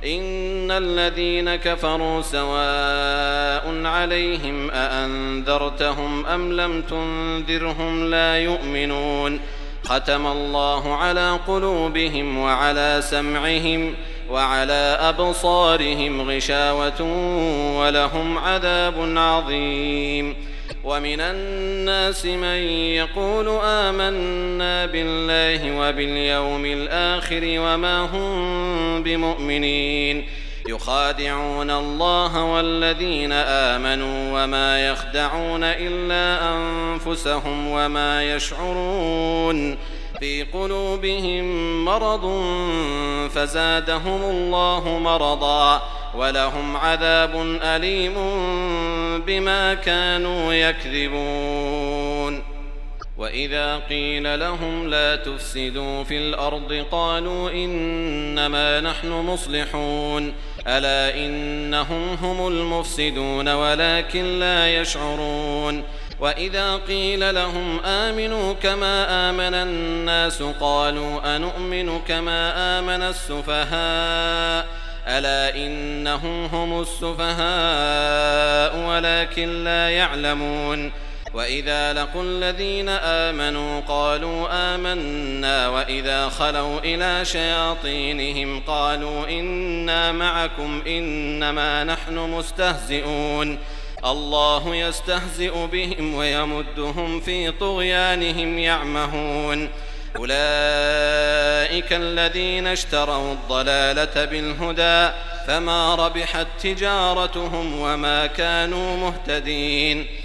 إن الذين كفروا سواء عليهم أأنذرتهم أم لم تنذرهم لا يؤمنون ختم الله على قلوبهم وعلى سمعهم وعلى أبصارهم غشاوة ولهم عذاب عظيم ومن الناس من يقول آمنا بالله وباليوم الآخر وما هم بمؤمنين يخادعون الله والذين آمنوا وما يخدعون إلا أنفسهم وما يشعرون في قلوبهم مرض فزادهم الله مرضا ولهم عذاب أليم بما كانوا يكذبون وإذا قيل لهم لا تفسدوا في الأرض قالوا إنما نحن مصلحون ألا إنهم هم المفسدون ولكن لا يشعرون وإذا قيل لهم آمنوا كما آمن الناس قالوا أنؤمن كما آمن السفهاء ألا إنهم هم السفهاء ولكن لا يعلمون وإذا لقوا الذين آمنوا قالوا آمنا وإذا خلوا إلى شياطينهم قالوا إنا معكم إنما نحن مستهزئون الله يستهزئ بهم ويمدهم في طغيانهم يعمهون أولئك الذين اشتروا الضلالة بالهدى فما ربحت تجارتهم وما كانوا مهتدين